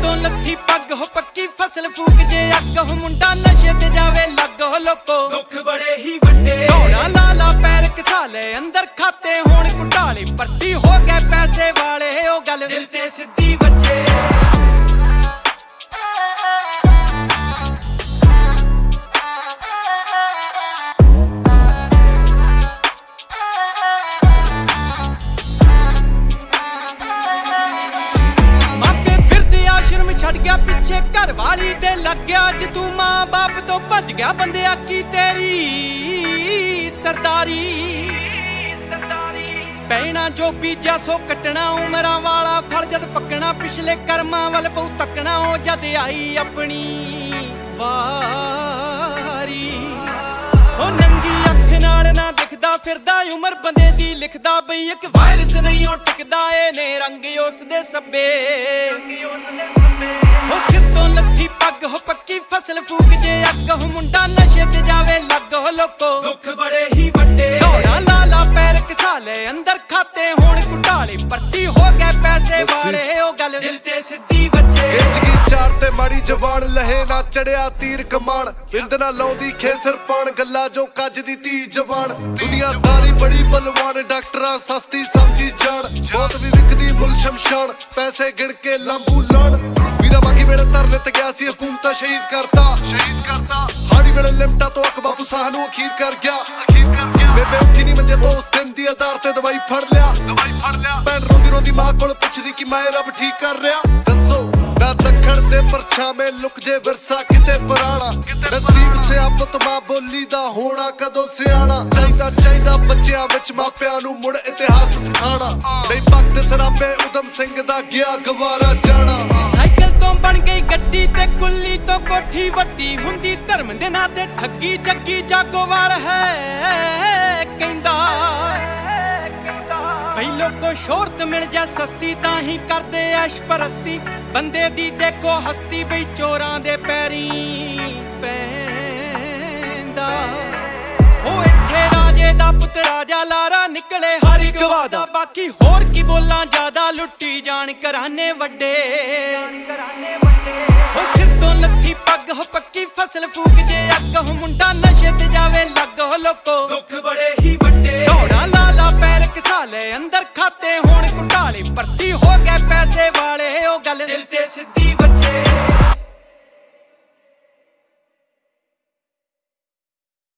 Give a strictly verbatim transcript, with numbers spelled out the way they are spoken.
ਤੋਂ ਲੱਥੀ ਪੱਗ ਹੋ ਪੱਕੀ ਫਸਲ ਫੂਕ ਜੇ ਅੱਗ ਹੋ ਮੁੰਡਾ ਨਸ਼ੇ ਤੇ ਜਾਵੇ ਲੱਗ ਹੋ ਲੋਕੋ ਦੁੱਖ ਬੜੇ ਹੀ ਵੱਡੇ ਧੌੜਾ ਲਾਲਾ ਪੈਰ ਘਸਾ ਲੈ ਅੰਦਰ ਖਾਤੇ ਹੋਣ ਘੁਟਾਲੇ ਭਰਤੀ ਹੋ ਗਏ ਪੈਸੇ ਵਾਲੇ ਉਹ ਗੱਲ ਦਿਲ ਤੇ ਸਿੱਧੀ ਵੱਜੇ ਛੱਡ ਗਿਆ ਪਿੱਛੇ ਘਰ ਵਾਲੀ ਤੇ ਲੱਗ ਗਿਆ ਅੱਜ ਤੂੰ ਮਾਂ ਬਾਪ ਤੋਂ ਭੱਜ ਗਿਆ ਬੰਦਿਆ ਕੀ ਤੇਰੀ ਸਰਦਾਰੀ ਪੈਣਾ ਜੋ ਬੀਜਿਆ ਸੋ ਕੱਟਣਾ ਉਮਰਾਂ ਵਾਲਾ ਫਲ ਜਦ ਪੱਕਣਾ ਪਿਛਲੇ ਕਰਮਾਂ ਵੱਲ ਪਊ ਤੱਕਣਾ ਉਹ ਜਦ ਆਈ ਆਪਣੀ ਵਾਰੀ ਉਹ ਨੰਗੀ ਅੱਖ ਨਾਲ ਨਾ ਦਿਖਦਾ ਫਿਰਦਾ ਉਮਰ ਬੰਦੇ ਦੀ ਲਿਖਦਾ ਬਈ ਇੱਕ ਵਾਇਰਸ ਨਹੀਂ ਉਹ ਟਿਕਦਾ ਏ ਨੇ ਰੰਗ ਉਸ ਦੇ ਸੱਬੇ ਹੋ ਸਿਰ ਤੋਂ ਲੱਥੀ ਪੱਗ ਹੋ ਪੱਕੀ ਫਸਲ ਫੂਕ ਜੇ ਅੱਗ ਹੋ ਮੁੰਡਾ ਨਸ਼ੇ ਤੇ ਜਾਵੇ ਲੱਗ ਹੋ ਲੋਕੋ ਦੁੱਖ ਬੜੇ ਹੀ ਵੱਡੇ ਧੌੜਾ ਲਾਲਾ ਪੈਰ ਘਸਾ ਲੈ ਅੰਦਰ ਖਾਤੇ ਹੋਣ ਘੁਟਾਲੇ ਭਰਤੀ ਹੋ ਗਏ ਪੈਸੇ ਵਾਲੇ ਉਹ ਗੱਲ ਦਿਲ ਤੇ ਸਿੱਧੀ ਵੱਜੇ ਖਿੱਚ ਗਈ ਚਾਰ ਤੇ ਮਾੜੀ ਜਵਾਨ ਲਹੇ ਨਾ ਚੜਿਆ ਤੀਰ ਕਮਾਨ ਬਿੰਦ ਨਾ ਲਾਉਂਦੀ ਖੇਸਰ ਪਾਣ ਗੱਲਾਂ ਜੋ ਕੱਜ ਦੀ ਧੀ ਜਵਾਨ ਦੁਨੀਆਦਾਰੀ ਬੜੀ ਬਲਵਾਨ ਡਾਕਟਰਾਂ ਸਸਤੀ ਸਮਝੀ ਜਾਣ ਬਹੁਤ ਵੀ ਵਿਕਦੀ ਮੁੱਲ ਸ਼ਮਸ਼ਾਨ ਪੈਸੇ ਗਿਣ ਕੇ ਲਾਂਬੂ ਲਾਣ ਵੀਰਾ ਬਾਕੀ ਵੇਲੇ ਤਰਲੇ ਤੇ ਗਿਆ ਸੀ ਹਕੂਮਤਾਂ ਸ਼ਹੀਦ ਕਰਤਾ ਸ਼ਹੀਦ ਕਰਤਾ ਹਾੜੀ ਵੇਲੇ ਲਿਮਟਾ ਤੋਂ ਅਕ ਬਾਪੂ ਸਾਹ ਨੂੰ ਅਖੀਰ ਕਰ ਗਿਆ ਅਖੀਰ ਕਰ ਗਿਆ ਬੇਬੇ ਉੱਠੀ ਨਹੀਂ ਮੰਜੇ ਤੋਂ ਉਸ ਦਿਨ ਦੀ ਆਧਾਰ ਤੇ ਦਵਾਈ ਫੜ ਲਿਆ ਦਵਾਈ ਫੜ ਲਿਆ ਭੈਣ ਰੋਂਦੀ ਰੋਂਦੀ ਮਾਂ ਕੋਲ ਪੁੱਛਦੀ ਕਿ ਮੈਂ ਰੱਬ ਠੀਕ ਕਰ ਰਿਹਾ ਦੱਸੋ ਨਾ ਦੱਖਣ ਦੇ ਪਰਛਾਵੇਂ ਲੁਕ ਜੇ ਵਿਰਸਾ ਕਿਤੇ ਪੁਰਾਣਾ ਨਸੀਬ ਸਿਆਪਤ ਮਾਂ ਬੋਲੀ ਦਾ ਹੋਣਾ ਕਦੋਂ ਸਿਆਣਾ ਚਾਹੀਦਾ ਚਾਹੀਦਾ ਬੱਚਿਆਂ ਵਿੱਚ ਮਾਪਿਆਂ ਨੂੰ ਮੁੜ ਇਤਿਹਾਸ ਸਿਖਾਣਾ ਨਹੀਂ ਭਗਤ ਸਰਾਬੇ ਉਦਮ ਸਿੰਘ ਦਾ ਗਿਆ ਗਵਾਰਾ ਜਾਣਾ ਸਾਈਕਲ ਤੋਂ ਬਣ ਗਈ ਗੱਡੀ ਤੇ ਕੁੱਲੀ ਤੋਂ ਕੋਠੀ ਵੱਡੀ ਹੁੰਦੀ ਧਰਮ ਦੇ ਨਾਂ ਤੇ ਠੱਗੀ ਜੱਗੀ ਜਾਗੋਵਾਲ ਹੈ ਕਹਿੰਦਾ ਬਈ ਲੋਕੋ ਸ਼ੋਹਰਤ ਮਿਲ ਜਾ ਸਸਤੀ ਤਾਂ ਹੀ ਕਰਦੇ ਐਸ਼ ਪਰਸਤੀ ਬੰਦੇ ਦੀ ਦੇਖੋ ਹਸਤੀ ਬਈ ਚੋਰਾਂ ਦੇ ਪੈਰੀ ਪੈਂਦਾ ਹੋ ਇੱਥੇ ਰਾਜੇ ਦਾ ਪੁੱਤ ਰਾਜਾ ਲਾਰਾ ਨਿਕਲੇ ਹਰ ਇੱਕ ਵਾਦਾ ਬਾਕੀ ਹੋਰ ਕੀ ਬੋਲਾਂ ਜ਼ਿਆਦਾ ਲੁੱਟੀ ਜਾਣ ਘਰਾਨੇ ਵੱਡੇ ਹੋ ਸਿਰ ਤੋਂ ਲੱਥੀ ਪੱਗ ਹੋ ਪੱਕੀ ਫਸਲ ਫੂਕ ਜੇ ਅੱਗ ਹੋ ਮੁੰਡਾ ਨਸ਼ੇ ਤੇ ਜਾਵੇ